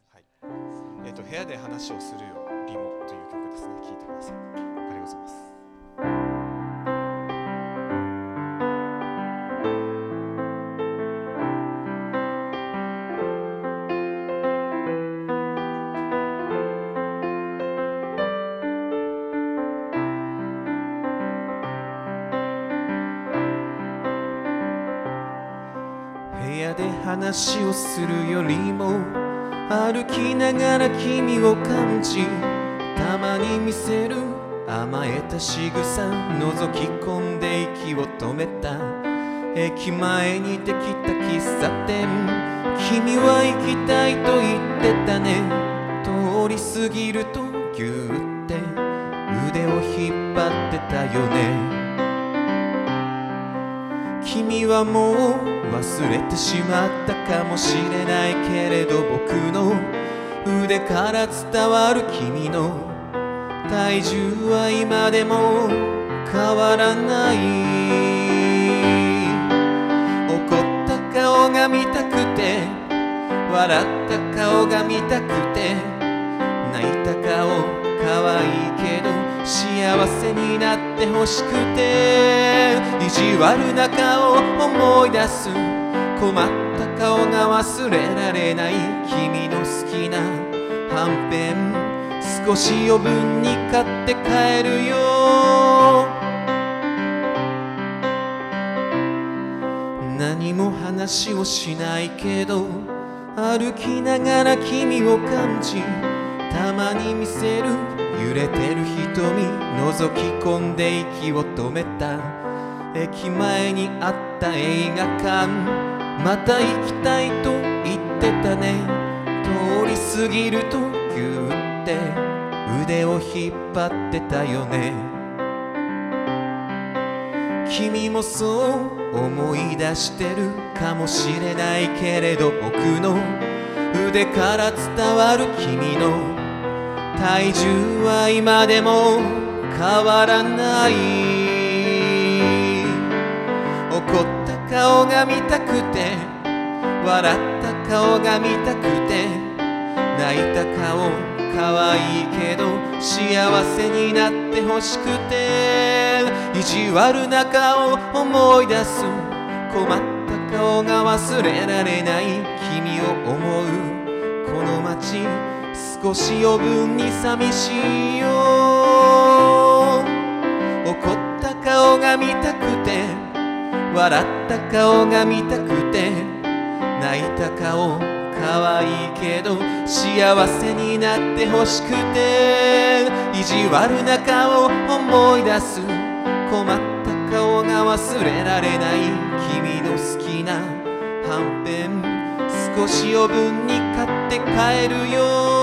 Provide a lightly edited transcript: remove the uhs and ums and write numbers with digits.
はい。部屋で話をするよリモという曲ですね。聴いてください。ありがとうございます。部屋で話をするよりも歩きながら君を感じ、たまに見せる甘えた仕草、覗き込んで息を止めた。駅前にできた喫茶店、君は行きたいと言ってたね。通り過ぎるとぎゅーって腕を引っ張ってたよね。君はもう忘れてしまったかもしれないけれど、僕の腕から伝わる君の体重は今でも変わらない。怒った顔が見たくて、笑った顔が見たくて、泣いた顔可愛いけど幸せになってほしくて、意地悪な顔思い出す、困った顔が忘れられない。君の好きなはんぺん少し余分に買って帰るよ。何も話をしないけど歩きながら君を感じ、たまに見せる揺れてる瞳、覗き込んで息を止めた。駅前にあった映画館、また行きたいと言ってたね。通り過ぎるとぎゅーって腕を引っ張ってたよね。君もそう思い出してるかもしれないけれど、僕の腕から伝わる君の体重は今でも変わらない。怒った顔が見たくて、笑った顔が見たくて、泣いた顔可愛いけど幸せになってほしくて、意地悪な顔思い出す、困った顔が忘れられない。君を思うこの街少し余分に寂しいよ。怒った顔が見たくて、笑った顔が見たくて、泣いた顔可愛いけど幸せになってほしくて、意地悪な顔思い出す、困った顔が忘れられない。君の好きなはんぺん少し余分に買って帰るよ。